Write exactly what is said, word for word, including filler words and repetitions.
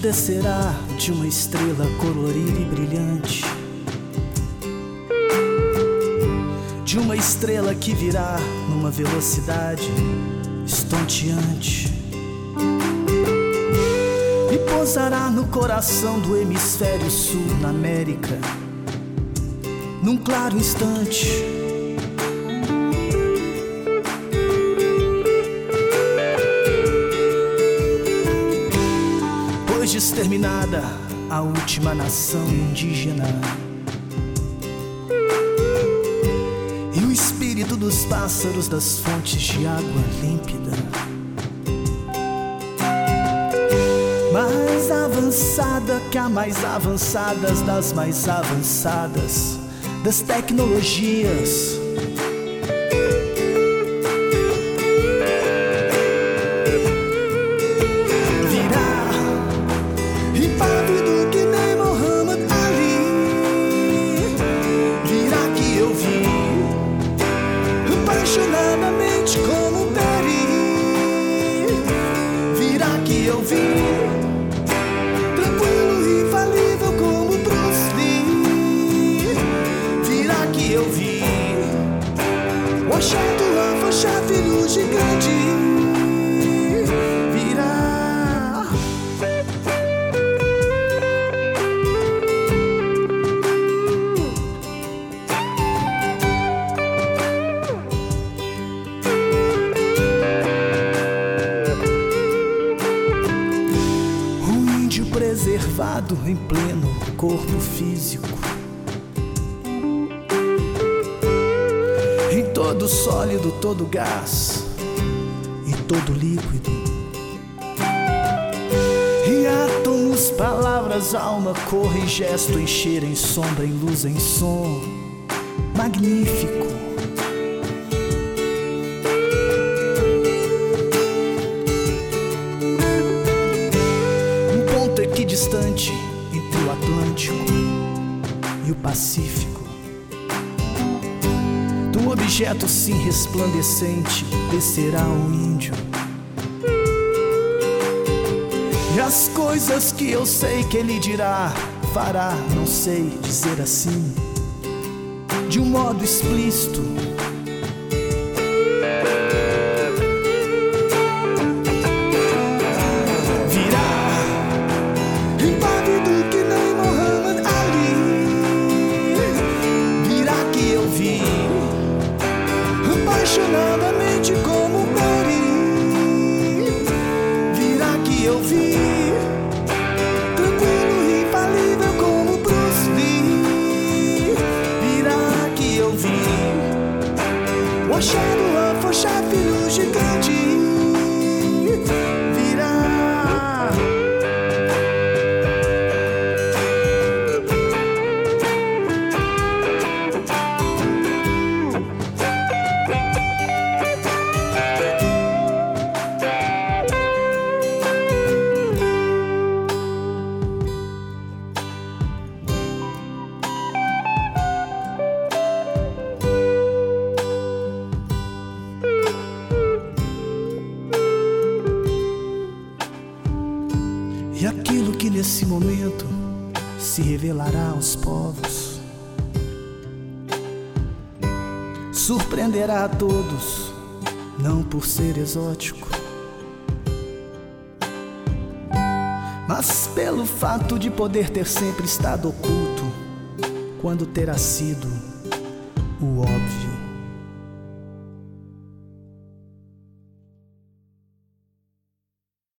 descerá de uma estrela colorida e brilhante, de uma estrela que virá numa velocidade estonteante e pousará no coração do hemisfério sul, na América, num claro instante. Pois de exterminada a última nação indígena, e o espírito dos pássaros das fontes de água límpida, mais avançada que a mais avançadas das mais avançadas das tecnologias, virá impávido que nem Muhammad Ali, virá que eu vi apaixonadamente como Peri, virá que eu vi tranquilo e infalível como Bruce Lee, virá que eu vi o Axé do Afoxé, filho gigante, virá. Um índio preservado em pleno corpo físico, em todo sólido, todo gás e todo líquido, e átomos, palavras, alma, cor e gesto encherem sombra em luz, em som magnífico. Um ponto equidistante entre o Atlântico e o Pacífico, do objeto sim resplandecente descerá o índio, e as coisas que eu sei que ele dirá, fará, não sei dizer assim, de um modo explícito. Virá impávido que nem Muhammad Ali, virá que eu vi apaixonadamente como Peri, virá que eu vi tranquilo e infalível como Bruce Lee, virá que eu vi o Axé do Afoxé, filho gigante, virá. E aquilo que nesse momento se revelará aos povos surpreenderá a todos, não por ser exótico, mas pelo fato de poder ter sempre estado oculto, quando terá sido o óbvio.